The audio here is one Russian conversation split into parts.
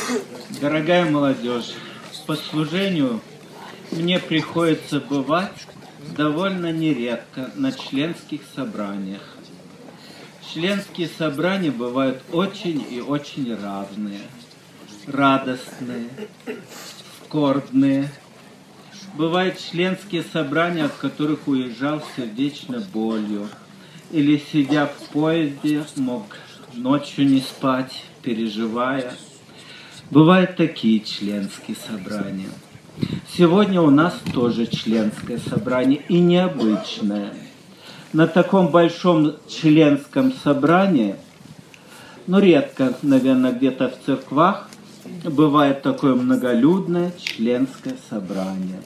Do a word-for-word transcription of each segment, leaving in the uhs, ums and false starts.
Дорогая молодежь, по служению мне приходится бывать довольно нередко на членских собраниях. Членские собрания бывают очень и очень разные. Радостные, скорбные. Бывают членские собрания, от которых уезжал с сердечной болью. Или, сидя в поезде, мог ночью не спать, переживая. Бывают такие членские собрания. Сегодня у нас тоже членское собрание, и необычное. На таком большом членском собрании, ну, редко, наверное, где-то в церквах, бывает такое многолюдное членское собрание.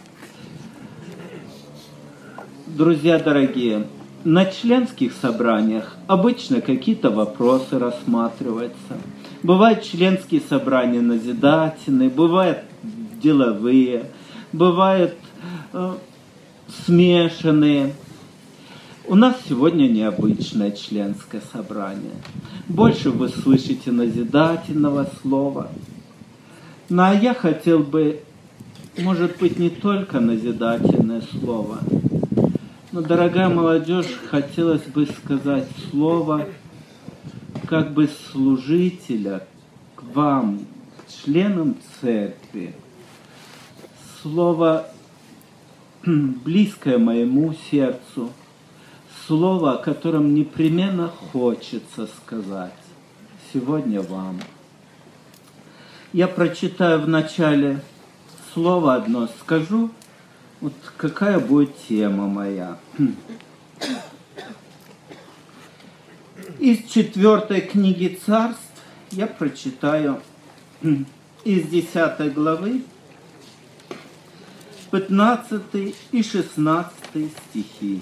Друзья дорогие, на членских собраниях обычно какие-то вопросы рассматриваются. Бывают членские собрания назидательные, бывают деловые, бывают э, смешанные. У нас сегодня необычное членское собрание. Больше вы слышите назидательного слова. Ну, а я хотел бы, может быть, не только назидательное слово, но, дорогая молодежь, хотелось бы сказать слово как бы служителя к вам, к членам церкви. Слово близкое моему сердцу, слово, о котором непременно хочется сказать сегодня вам. Я прочитаю в начале слово одно, скажу, вот какая будет тема моя. Из четвертой книги Царств я прочитаю из десятой главы пятнадцатый и шестнадцатый стихи.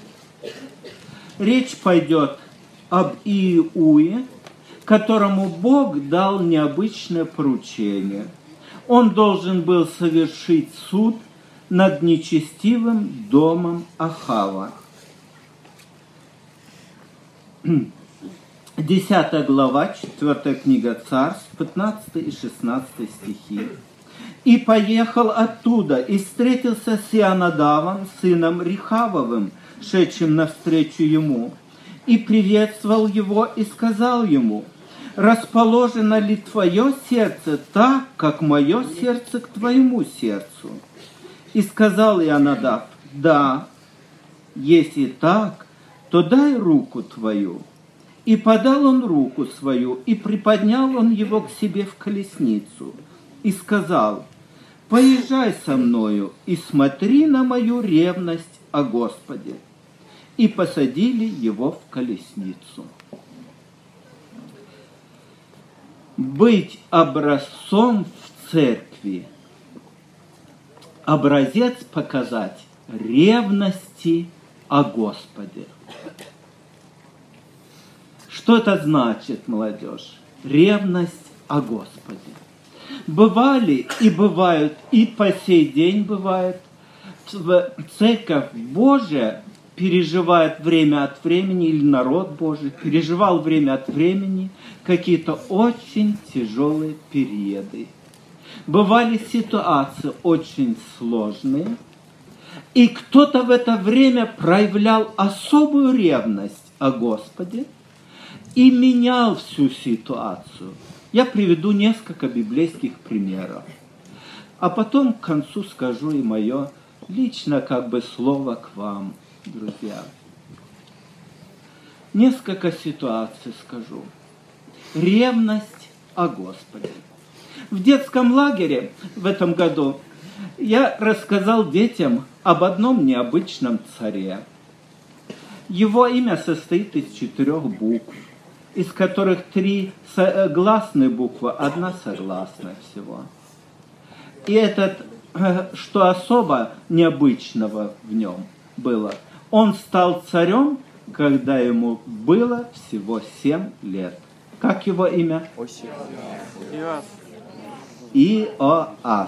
Речь пойдет об Иуе, которому Бог дал необычное поручение. Он должен был совершить суд над нечестивым домом Ахава. Десятая глава, четвертая книга Царств, пятнадцатый и шестнадцатый стихи. «И поехал оттуда, и встретился с Ионадавом, сыном Рехавовым, шедшим навстречу ему, и приветствовал его, и сказал ему: расположено ли твое сердце так, как мое сердце к твоему сердцу? И сказал Ионадав: да, если так, то дай руку твою. И подал он руку свою, и приподнял он его к себе в колесницу, и сказал: поезжай со мною, и смотри на мою ревность о Господе. И посадили его в колесницу». Быть образцом в церкви, образец показать ревности о Господе. Что это значит, молодежь? Ревность о Господе. Бывали и бывают, и по сей день бывает, Церковь Божия переживает время от времени, или народ Божий переживал время от времени какие-то очень тяжелые периоды. Бывали ситуации очень сложные, и кто-то в это время проявлял особую ревность о Господе и менял всю ситуацию. Я приведу несколько библейских примеров, а потом к концу скажу и мое лично как бы слово к вам, друзья. Несколько ситуаций скажу. Ревность о Господе. В детском лагере в этом году я рассказал детям об одном необычном царе. Его имя состоит из четырех букв, из которых три гласные буквы, одна согласная всего. И этот, что особо необычного в нем было, он стал царем, когда ему было всего семь лет. Как его имя? Иоас. Иоас.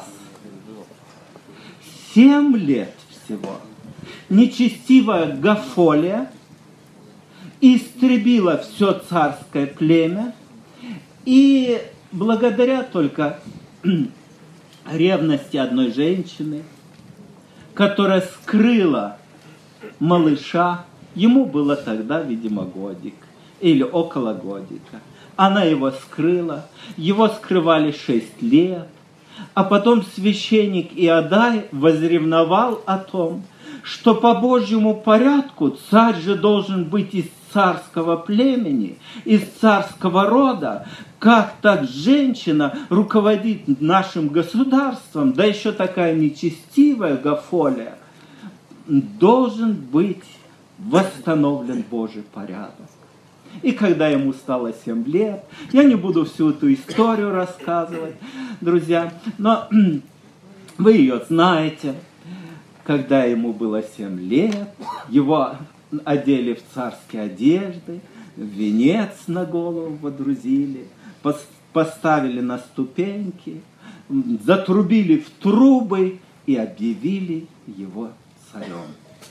Семь лет всего. Нечестивая Гафолия истребила все царское племя, и благодаря только ревности одной женщины, которая скрыла малыша, ему было тогда, видимо, годик или около годика. Она его скрыла, его скрывали шесть лет, а потом священник Иодай возревновал о том, что по Божьему порядку царь же должен быть из царского племени, из царского рода. Как так женщина руководит нашим государством, да еще такая нечестивая Гафолия? Должен быть восстановлен Божий порядок. И когда ему стало семь лет, я не буду всю эту историю рассказывать, друзья, но вы ее знаете. Когда ему было семь лет, его одели в царские одежды, венец на голову водрузили, поставили на ступеньки, затрубили в трубы и объявили его царем.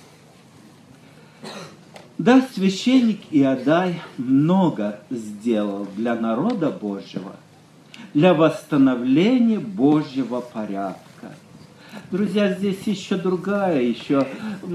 Да, священник Иодай много сделал для народа Божьего, для восстановления Божьего порядка. Друзья, здесь еще другая, еще,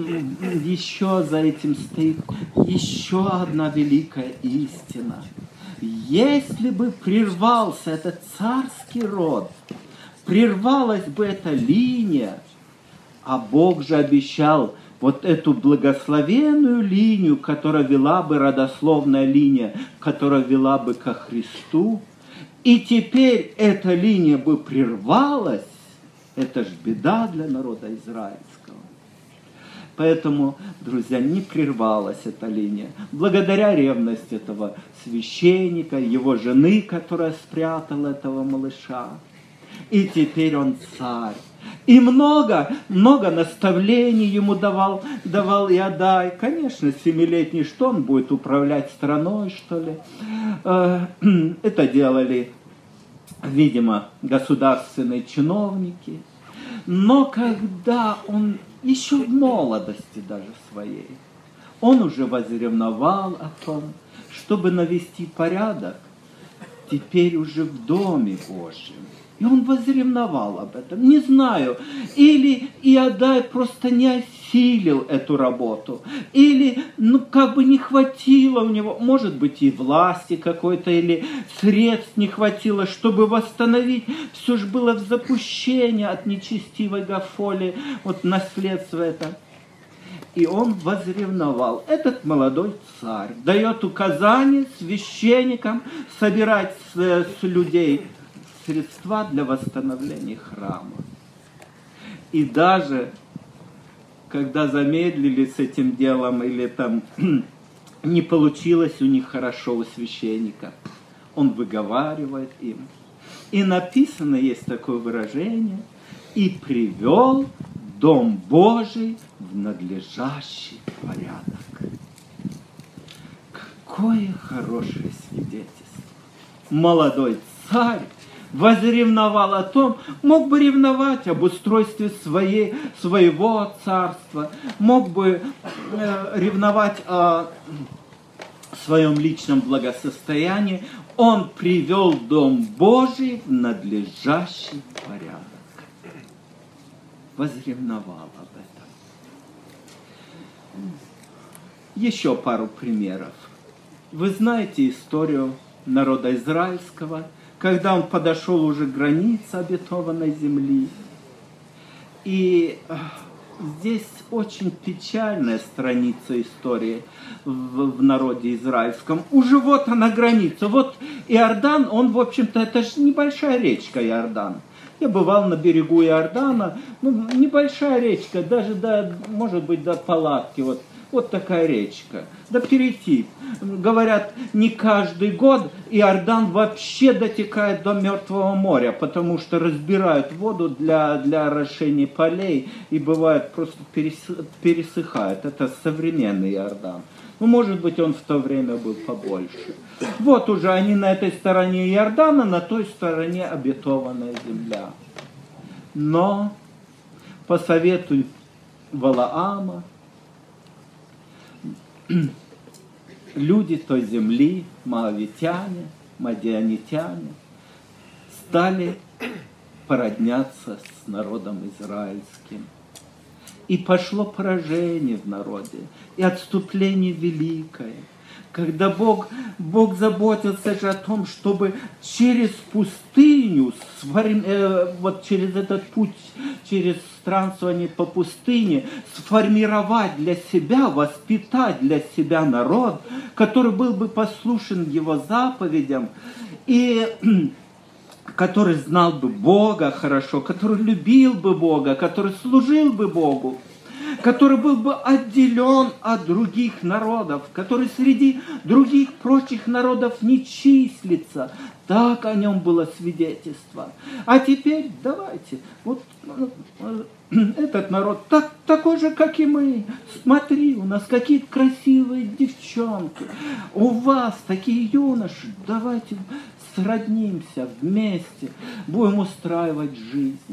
еще за этим стоит еще одна великая истина. Если бы прервался этот царский род, прервалась бы эта линия, а Бог же обещал вот эту благословенную линию, которая вела бы, родословная линия, которая вела бы ко Христу, и теперь эта линия бы прервалась, это ж беда для народа израильского. Поэтому, друзья, не прервалась эта линия. Благодаря ревности этого священника, его жены, которая спрятала этого малыша. И теперь он царь. И много, много наставлений ему давал, давал Иодай. Конечно, семилетний, что он будет управлять страной, что ли? Это делали, видимо, государственные чиновники. Но когда он еще в молодости даже своей, он уже возревновал о том, чтобы навести порядок теперь уже в Доме Божьем. И он возревновал об этом. Не знаю, или Иодай просто не осилил эту работу, или ну, как бы не хватило у него, может быть, и власти какой-то, или средств не хватило, чтобы восстановить. Все же было в запущении от нечестивой Гафолии, вот наследство это. И он возревновал. Этот молодой царь дает указание священникам собирать с, с людей средства для восстановления храма. И даже когда замедлили с этим делом, или там не получилось у них хорошо у священника, он выговаривает им. И написано, есть такое выражение, и привел Дом Божий в надлежащий порядок. Какое хорошее свидетельство. Молодой царь возревновал о том, мог бы ревновать об устройстве своей, своего царства, мог бы э, ревновать о своем личном благосостоянии. Он привел Дом Божий в надлежащий порядок. Возревновал об этом. Еще пару примеров. Вы знаете историю народа израильского, когда он подошел уже к границе обетованной земли. И здесь очень печальная страница истории в, в народе израильском. Уже вот она граница. Вот Иордан, он, в общем-то, это же небольшая речка Иордан. Я бывал на берегу Иордана, ну, небольшая речка, даже до, может быть, до палатки, вот. Вот такая речка. Да перейти. Говорят, не каждый год Иордан вообще дотекает до Мертвого моря, потому что разбирают воду для, для орошения полей, и бывает просто пересыхает. Это современный Иордан. Ну, может быть, он в то время был побольше. Вот уже они на этой стороне Иордана, на той стороне обетованная земля. Но по совету Валаама, люди той земли, моавитяне, мадианитяне, стали породняться с народом израильским. И пошло поражение в народе, и отступление великое. Когда Бог, Бог заботился же о том, чтобы через пустыню, э, вот через этот путь, через странствование по пустыне, сформировать для себя, воспитать для себя народ, который был бы послушен Его заповедям, и который знал бы Бога хорошо, который любил бы Бога, который служил бы Богу, который был бы отделен от других народов, который среди других прочих народов не числится. Так о нем было свидетельство. А теперь давайте, вот этот народ так, такой же, как и мы. Смотри, у нас какие-то красивые девчонки, у вас такие юноши. Давайте сроднимся вместе, будем устраивать жизнь.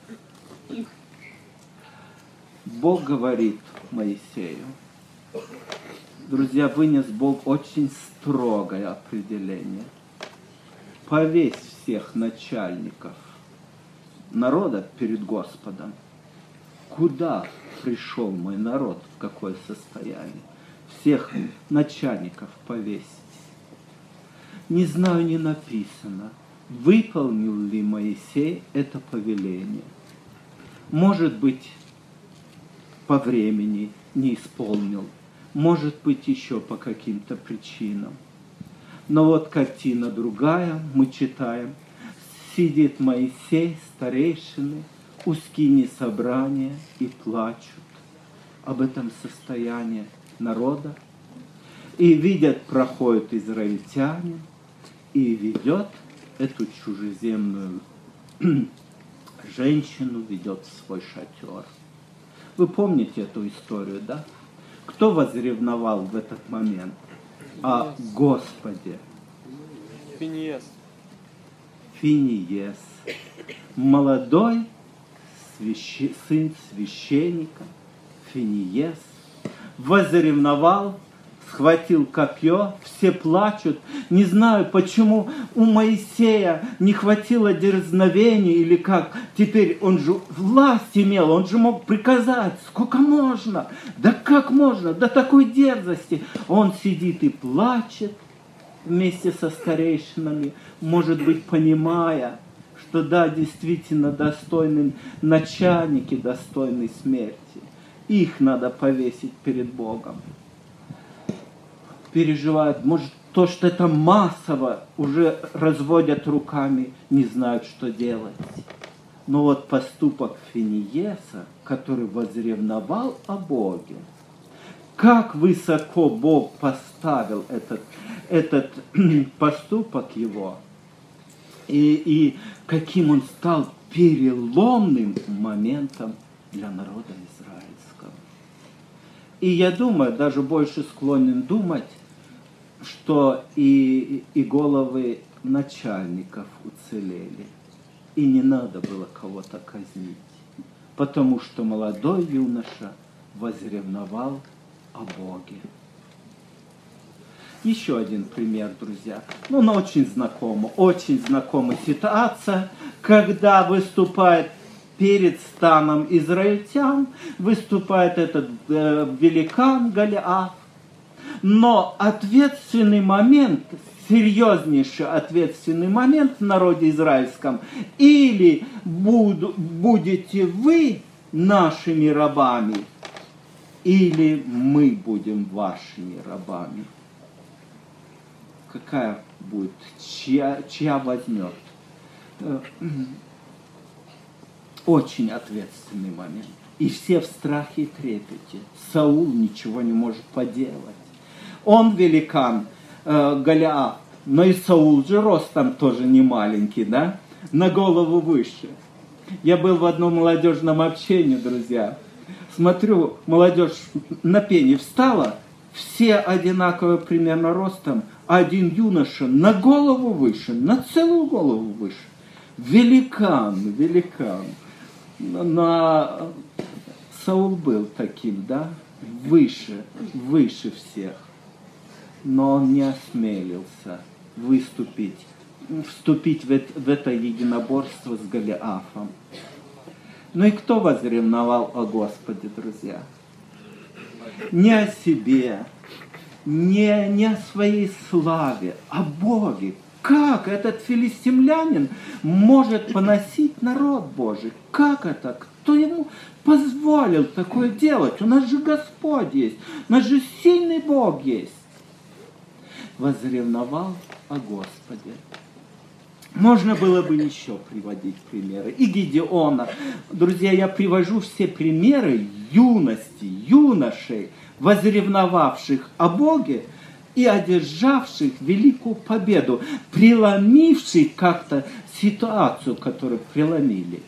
Бог говорит Моисею. Друзья, вынес Бог очень строгое определение. Повесь всех начальников народа перед Господом. Куда пришел мой народ, в какое состояние? Всех начальников повесить. Не знаю, не написано, выполнил ли Моисей это повеление. Может быть, по времени не исполнил, может быть, еще по каким-то причинам. Но вот картина другая, мы читаем, сидит Моисей, старейшины, у скини собрания и плачут об этом состоянии народа. И видят, проходит израильтянин и ведет эту чужеземную женщину, ведет в свой шатер. Вы помните эту историю, да? Кто возревновал в этот момент о Господе? Финиес. Финиес. Молодой свящ... сын священника Финиес возревновал, схватил копье, все плачут. Не знаю, почему у Моисея не хватило дерзновения или как. Теперь он же власть имел, он же мог приказать, сколько можно, да как можно, до такой дерзости. Он сидит и плачет вместе со старейшинами, может быть, понимая, что да, действительно достойны начальники, достойны смерти. Их надо повесить перед Богом. Переживают, может, то, что это массово, уже разводят руками, не знают, что делать. Но вот поступок Финиеса, который возревновал о Боге, как высоко Бог поставил этот, этот поступок его, и, и каким он стал переломным моментом для народа израильского. И я думаю, даже больше склонен думать, что и, и головы начальников уцелели. И не надо было кого-то казнить, потому что молодой юноша возревновал о Боге. Еще один пример, друзья. Ну, но очень знакомо, очень знакомая ситуация, когда выступает перед станом израильтян, выступает этот э, великан Голиаф. Но ответственный момент, серьезнейший ответственный момент в народе израильском, или буду, будете вы нашими рабами, или мы будем вашими рабами. Какая будет, чья, чья возьмет? Очень ответственный момент. И все в страхе и трепете. Саул ничего не может поделать. Он великан, э, Голиаф, но и Саул же ростом тоже не маленький, да? На голову выше. Я был в одном молодежном общении, друзья. Смотрю, молодежь на пение встала, все одинаково примерно ростом, а один юноша на голову выше, на целую голову выше. Великан, великан. На... Саул был таким, да? Выше, выше всех. Но он не осмелился выступить вступить в это, в это единоборство с Голиафом. Ну и кто возревновал о Господе, друзья? Не о себе, не, не о своей славе, о Боге. Как этот филистимлянин может поносить народ Божий? Как это? Кто ему позволил такое делать? У нас же Господь есть, у нас же сильный Бог есть. Возревновал о Господе. Можно было бы еще приводить примеры. И Гедеона. Друзья, я привожу все примеры юности, юношей, возревновавших о Боге и одержавших великую победу, преломивших как-то ситуацию, которую преломили.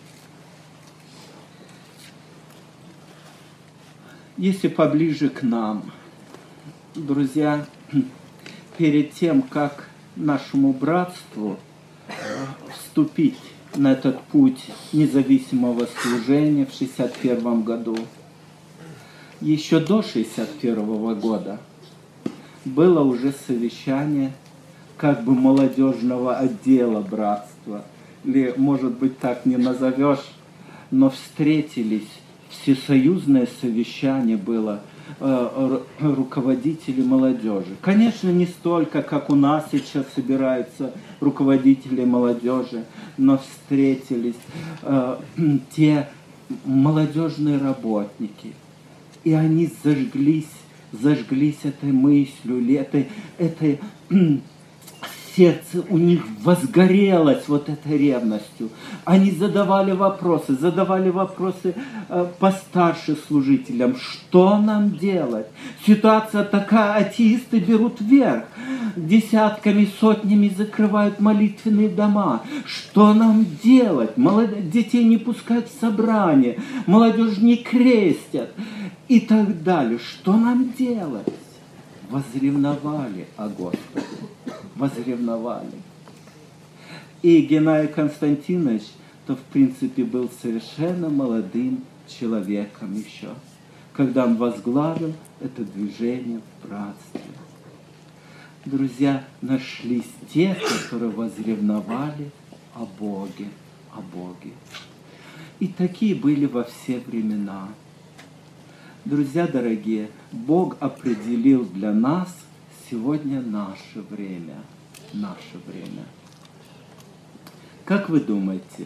Если поближе к нам, друзья, перед тем, как нашему братству вступить на этот путь независимого служения в шестьдесят первом году, еще до шестьдесят первого года было уже совещание как бы молодежного отдела братства, или, может быть, так не назовешь, но встретились, всесоюзное совещание было э, руководителей молодежи. Конечно, не столько, как у нас сейчас собираются руководители молодежи, но встретились э, те молодежные работники, и они зажглись, зажглись этой мыслью, этой, этой сердце у них возгорелось вот этой ревностью. Они задавали вопросы, задавали вопросы э, постарше служителям. Что нам делать? Ситуация такая, атеисты берут верх. Десятками, сотнями закрывают молитвенные дома. Что нам делать? Молод... Детей не пускают в собрание, молодежь не крестят и так далее. Что нам делать? Возревновали о Господе. Возревновали. И Геннадий Константинович, то в принципе был совершенно молодым человеком еще, когда он возглавил это движение в братстве. Друзья, нашлись те, которые возревновали о Боге, о Боге. И такие были во все времена. Друзья дорогие, Бог определил для нас сегодня наше время. Наше время. Как вы думаете,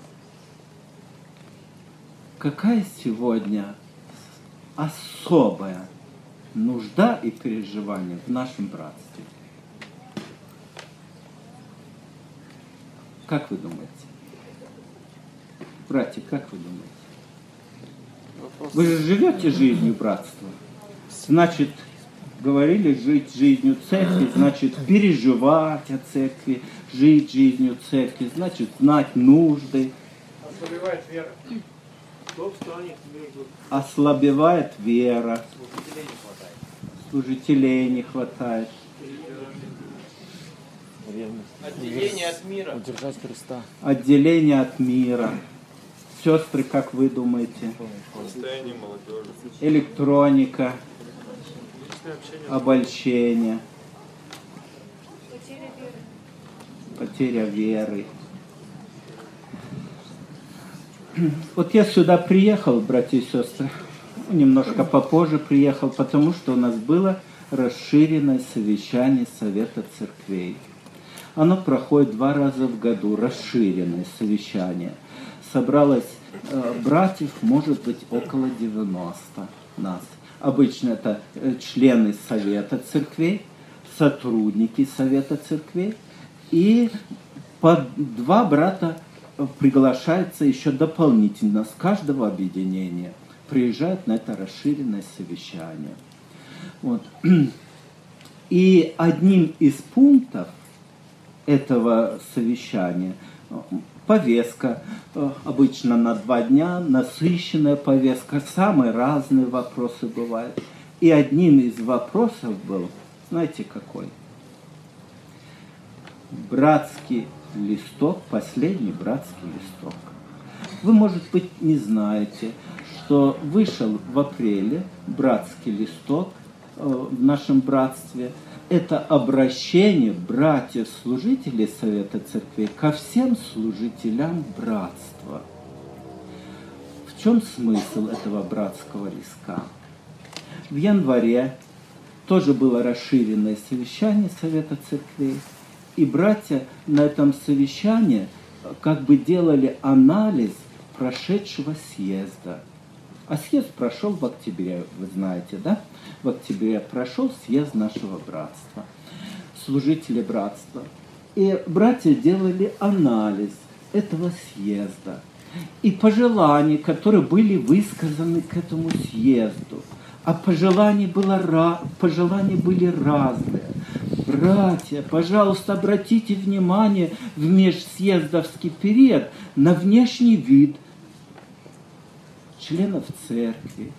какая сегодня особая нужда и переживание в нашем братстве? Как вы думаете? Братья, как вы думаете? Вы же живете жизнью братства. Значит, говорили, жить жизнью церкви, значит, переживать о церкви, жить жизнью церкви, значит, знать нужды. Ослабевает вера. Кто встанет между... Ослабевает вера. Служителей не Служителей хватает. не хватает. Отделение от мира. Удержать Христа. Отделение от мира. Сестры, как вы думаете? Состояние молодежи. Электроника. Обольщение. Потеря веры. Вот я сюда приехал, братья и сестры, немножко попозже приехал, потому что у нас было расширенное совещание Совета Церквей. Оно проходит два раза в году, расширенное совещание. Собралось э, братьев, может быть, около девяноста нас. Обычно это члены Совета Церквей, сотрудники Совета Церквей, и по два брата приглашается еще дополнительно с каждого объединения. Приезжают на это расширенное совещание. Вот. И одним из пунктов этого совещания повестка, обычно на два дня, насыщенная повестка, самые разные вопросы бывают. И одним из вопросов был, знаете какой? Братский листок, последний братский листок. Вы, может быть, не знаете, что вышел в апреле братский листок в нашем братстве, это обращение братьев-служителей Совета Церквей ко всем служителям братства. В чем смысл этого братского листка? В январе тоже было расширенное совещание Совета Церквей, и братья на этом совещании как бы делали анализ прошедшего съезда. А съезд прошел в октябре, вы знаете, да? В октябре прошел съезд нашего братства, служители братства. И братья делали анализ этого съезда и пожеланий, которые были высказаны к этому съезду. А пожелания, было, пожелания были разные. Братья, пожалуйста, обратите внимание в межсъездовский период на внешний вид членов церкви.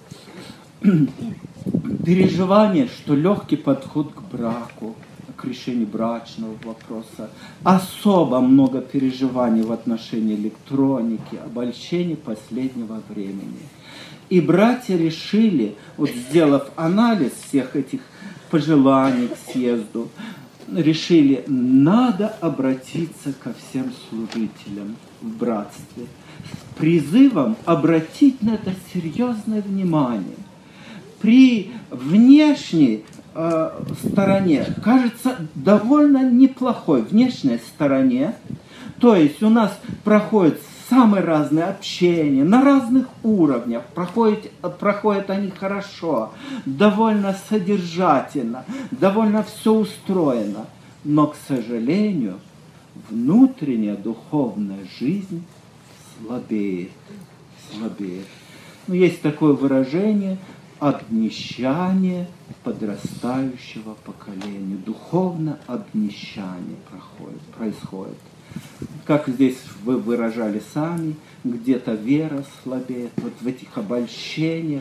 Переживание, что легкий подход к браку, к решению брачного вопроса. Особо много переживаний в отношении электроники, обольщений последнего времени. И братья решили, вот сделав анализ всех этих пожеланий к съезду, решили, надо обратиться ко всем служителям в братстве с призывом обратить на это серьезное внимание. При внешней э, стороне, кажется, довольно неплохой внешней стороне, то есть у нас проходит самые разные общения, на разных уровнях, проходят, проходят они хорошо, довольно содержательно, довольно все устроено. Но, к сожалению, внутренняя духовная жизнь слабеет, слабеет. Ну, есть такое выражение – обнищание подрастающего поколения. Духовное обнищание проходит, происходит. Как здесь вы выражали сами, где-то вера слабеет, вот в этих обольщениях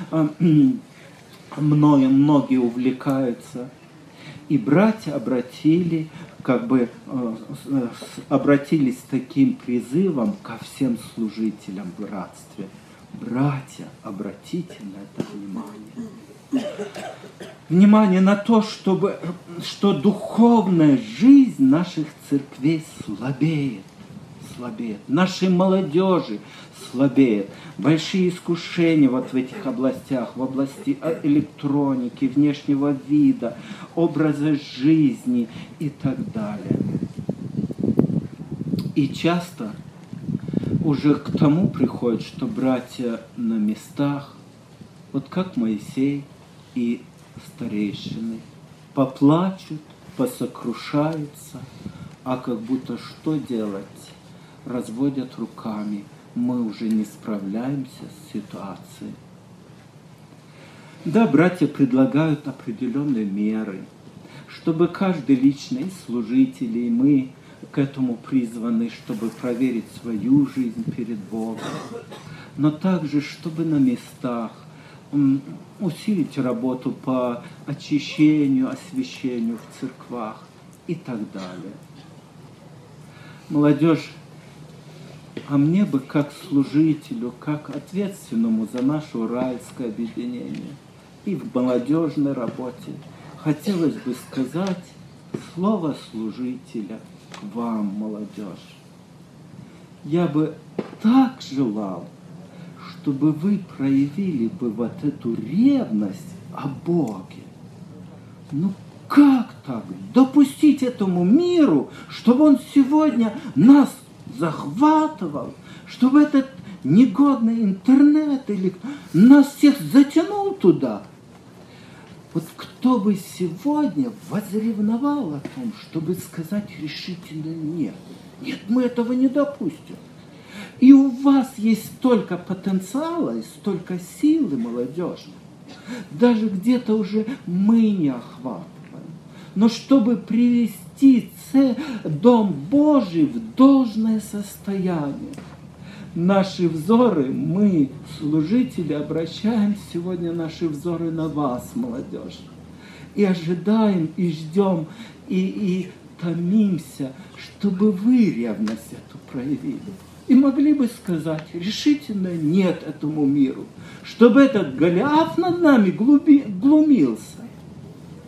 многие, многие увлекаются. И братья обратили, как бы, обратились с таким призывом ко всем служителям в братстве. Братья, обратите на это внимание. Внимание на то, чтобы, что духовная жизнь наших церквей слабеет, слабеет. Нашей молодежи слабеет. Большие искушения вот в этих областях, в области электроники, внешнего вида, образа жизни и так далее. И часто уже к тому приходит, что братья на местах, вот как Моисей и старейшины, поплачут, посокрушаются, а как будто что делать? Разводят руками. Мы уже не справляемся с ситуацией. Да, братья предлагают определенные меры, чтобы каждый личный служитель, и мы к этому призваны, чтобы проверить свою жизнь перед Богом, но также, чтобы на местах усилить работу по очищению, освящению в церквах и так далее. Молодежь, а мне бы как служителю, как ответственному за наше уральское объединение и в молодежной работе хотелось бы сказать слово служителя к вам, молодежь. Я бы так желал, чтобы вы проявили бы вот эту ревность о Боге. Ну как так? Допустить этому миру, чтобы он сегодня нас захватывал, чтобы этот негодный интернет или нас всех затянул туда. Вот кто бы сегодня возревновал о том, чтобы сказать решительно нет. Нет, мы этого не допустим. И у вас есть столько потенциала и столько силы, молодежи. Даже где-то уже мы не охватываем. Но чтобы привести Дом Божий в должное состояние, наши взоры, мы, служители, обращаем сегодня наши взоры на вас, молодежь. И ожидаем, и ждем, и, и томимся, чтобы вы ревность эту проявили. И могли бы сказать решительно нет этому миру, чтобы этот Голиаф над нами глуби, глумился.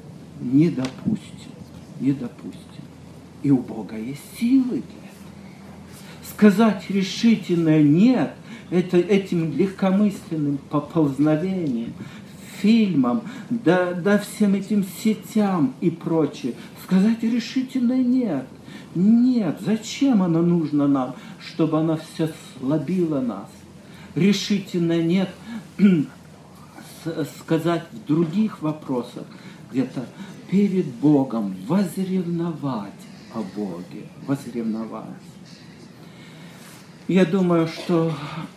не допустим, не допустим. И у Бога есть силы для этого. Сказать решительное «нет» это, этим легкомысленным поползновением, фильмам, да, да всем этим сетям и прочее. Сказать решительное «нет». Нет, зачем оно нужно нам, чтобы оно все слабило нас? Решительно «нет» сказать в других вопросах, где-то перед Богом, возревновать о Боге, возревновать. Я думаю, что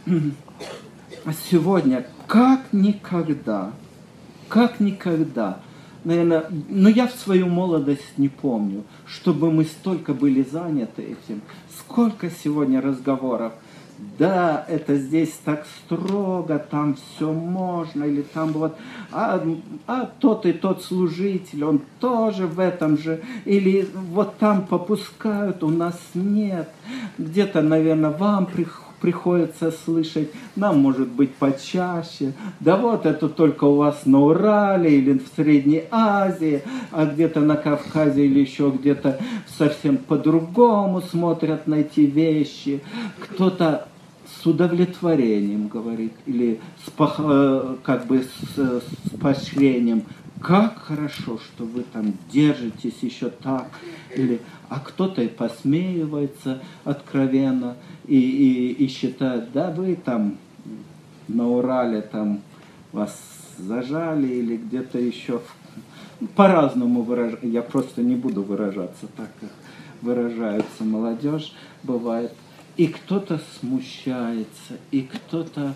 сегодня как никогда, как никогда, наверное, но я в свою молодость не помню, чтобы мы столько были заняты этим. Сколько сегодня разговоров. Да, это здесь так строго, там все можно, или там вот, а, а тот и тот служитель, он тоже в этом же, или вот там попускают, у нас нет. Где-то, наверное, вам приходится приходится слышать, нам может быть почаще, да вот это только у вас на Урале или в Средней Азии, а где-то на Кавказе или еще где-то совсем по-другому смотрят на эти вещи. Кто-то с удовлетворением говорит, или с, как бы с, с поощрением. Как хорошо, что вы там держитесь еще так. Или, а кто-то и посмеивается откровенно и, и, и считает, да вы там на Урале там вас зажали или где-то еще по-разному выражать. Я просто не буду выражаться так, как выражается молодежь, бывает. И кто-то смущается, и кто-то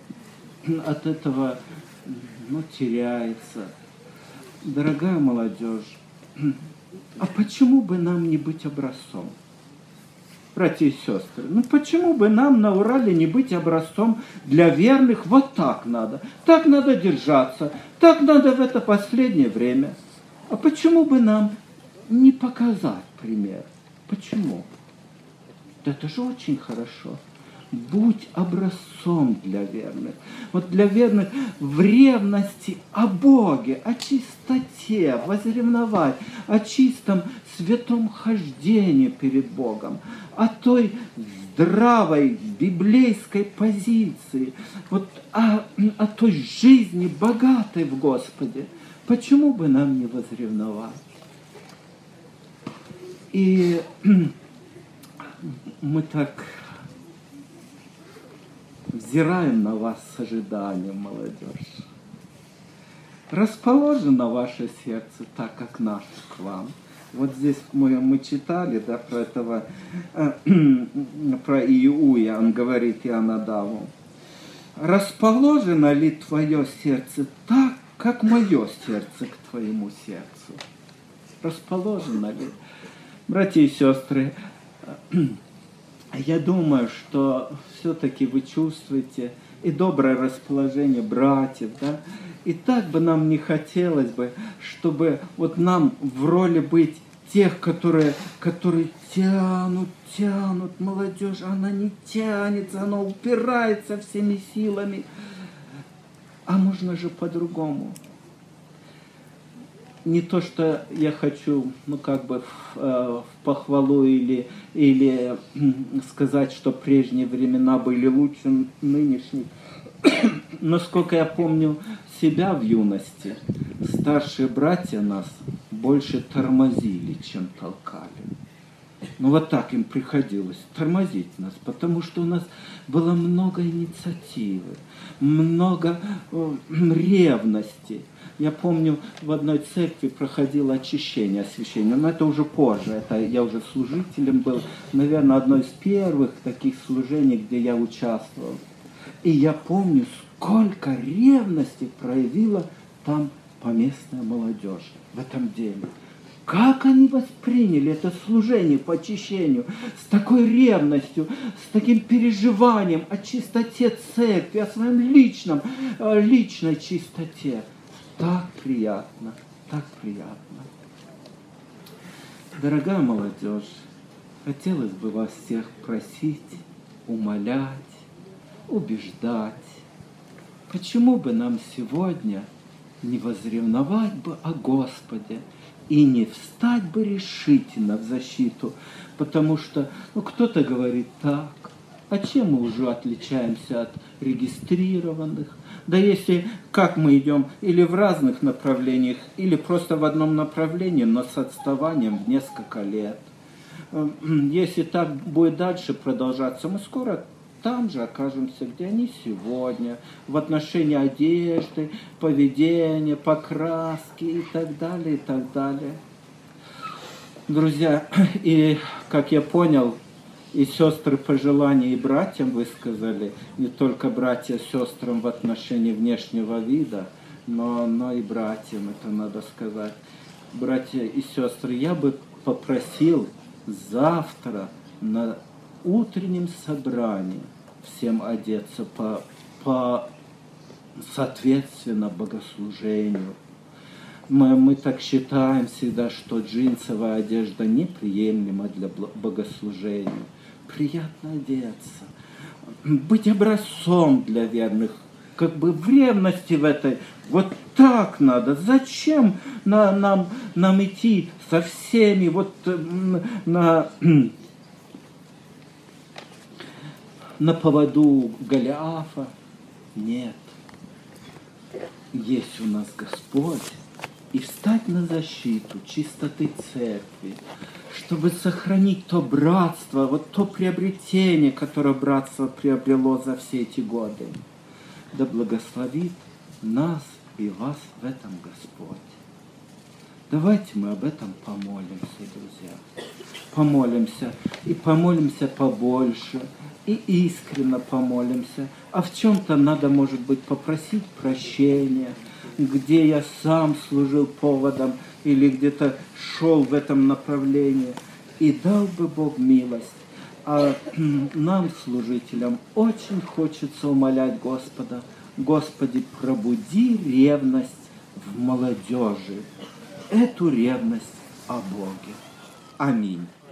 от этого ну, теряется. Дорогая молодежь, а почему бы нам не быть образцом? Братья и сестры, ну почему бы нам на Урале не быть образцом для верных? Вот так надо, так надо держаться, так надо в это последнее время. А почему бы нам не показать пример? Почему? Это же очень хорошо. Будь образцом для верных. Вот для верных в ревности о Боге, о чистоте, возревновать, о чистом святом хождении перед Богом, о той здравой библейской позиции, вот о, о той жизни богатой в Господе. Почему бы нам не возревновать? И мы так взираем на вас с ожиданием, молодежь. Расположено ваше сердце так, как наше к вам. Вот здесь мы, мы читали, да, про этого, э, про Иуя, он говорит Ионадаву. Расположено ли твое сердце так, как мое сердце к твоему сердцу? Расположено ли? Братья и сестры, я думаю, что все-таки вы чувствуете и доброе расположение братьев, да? И так бы нам не хотелось бы, чтобы вот нам в роли быть тех, которые, которые тянут, тянут молодежь, она не тянется, она упирается всеми силами. А можно же по-другому. Не то, что я хочу, ну, как бы в, в похвалу или, или сказать, что прежние времена были лучше нынешних. Но сколько я помню себя в юности, старшие братья нас больше тормозили, чем толкали. Ну, вот так им приходилось тормозить нас, потому что у нас было много инициативы, много э, ревности. Я помню, в одной церкви проходило очищение, освящение, но это уже позже, это я уже служителем был, наверное, одно из первых таких служений, где я участвовал. И я помню, сколько ревности проявила там поместная молодежь в этом деле. Как они восприняли это служение по очищению с такой ревностью, с таким переживанием о чистоте церкви, о своем личном, личной чистоте. Так приятно, так приятно. Дорогая молодежь, хотелось бы вас всех просить, умолять, убеждать. Почему бы нам сегодня не возревновать бы о Господе, и не встать бы решительно в защиту, потому что ну, кто-то говорит так, а чем мы уже отличаемся от регистрированных? Да если как мы идем или в разных направлениях, или просто в одном направлении, но с отставанием в несколько лет. Если так будет дальше продолжаться, мы скоро там же окажемся, где они сегодня, в отношении одежды, поведения, покраски и так далее, и так далее. Друзья, и как я понял, и сестры пожелания и братьям высказали, не только братья сестрам в отношении внешнего вида, но, но и братьям, это надо сказать. Братья и сестры, я бы попросил завтра на утреннем собрании всем одеться по, по соответственно богослужению. Мы, мы так считаем всегда, что джинсовая одежда неприемлема для богослужения. Приятно одеться, быть образцом для верных, как бы в ревности в этой. Вот так надо. Зачем на, нам, нам идти со всеми вот на, на поводу Голиафа? Нет. Есть у нас Господь. И встать на защиту чистоты церкви, чтобы сохранить то братство, вот то приобретение, которое братство приобрело за все эти годы. Да благословит нас и вас в этом Господь. Давайте мы об этом помолимся, друзья. Помолимся. И помолимся побольше. И искренне помолимся. А в чем-то надо, может быть, попросить прощения, где я сам служил поводом или где-то шел в этом направлении. И дал бы Бог милость. А нам, служителям, очень хочется умолять Господа: Господи, пробуди ревность в молодежи, эту ревность о Боге. Аминь.